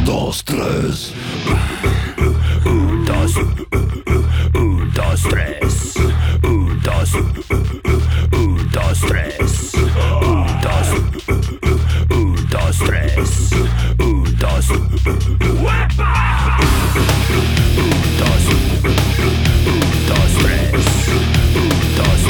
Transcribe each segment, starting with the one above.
dos, tres. Dos, dos, tres. Dos, dos, tres. Dos, dos, tres. Dos, ¡Uepa! Dos, dos, tres. Dos.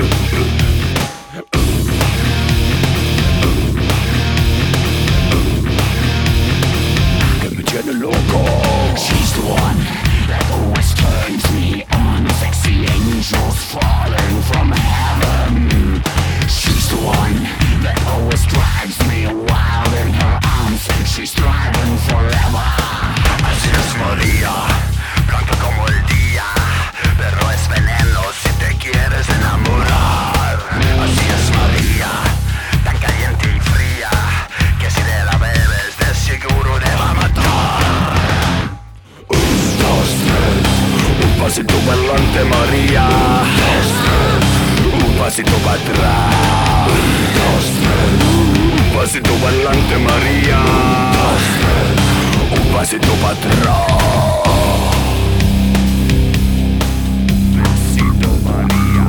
Que me tiene loco. She's the one that always turns me on. Sexy angels falling from heaven. She's the one that always drives me wild in her arms. She's thriving forever. Así es María, blanca como el día, pero es veneno si te quieres enamorar. Así es María, tan caliente y fría, que si te la bebes de seguro te va a matar. Un, dos, tres. Un pasito para adelante María, Dos, tres. un pasito para atrás. Dos, tres. Un pasito para adelante María, Dos, tres. un pasito para atrás. Pasito María.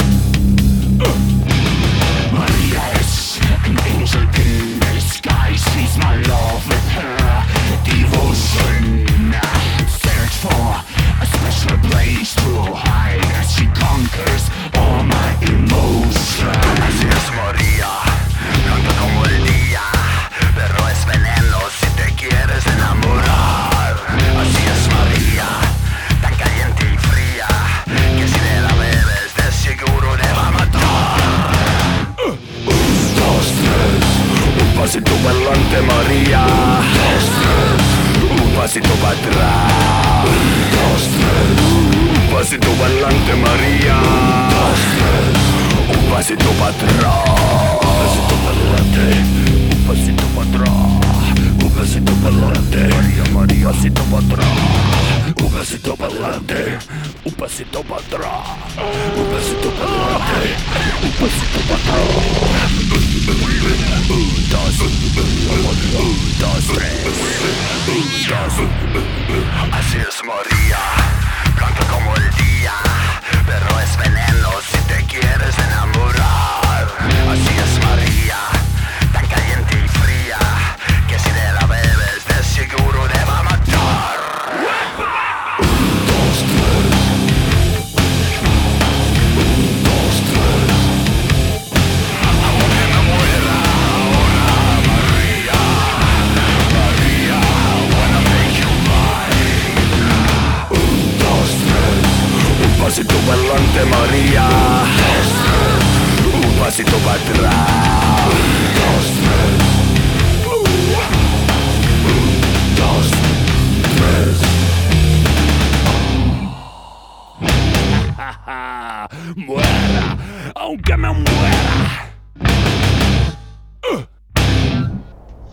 Maria is an angel in disguise. Sees my love with her devotion. Search for a special place to hide as she conquers all my emotions. Así es María, blanca como el día, pero es veneno si te quieres enamorar. Así es María, tan caliente y fría, que si te la bebes de seguro te va a matar. Un, dos, tres. Un pasito para adelante María, Dos, tres. un pasito para atrás. Dos, tres. Un pasito para adelante María, Dos, tres. un pasito para atrás. Un pasito para adelante, un pasito para atrás. Un pasito para adelante, María, María, un pasito para atrás. Un pasito para adelante, un pasito para atrás. Un pasito para adelante, un pasito para atrás. Dos, dos, tres. Dos. Así es María, blanca como el día, pero es veneno si te quieres enamorar. Así es María, tan caliente y fría, que si te la bebes de seguro te va a matar. Dos, tres. Dos, tres. Aunque me muera ahora, María, María, wanna make you mine. Dos, tres. Un pasito para adelante María, Dos, tres. un pasito para atrás. Dos, tres. Dos, tres. Muera, aunque me muera.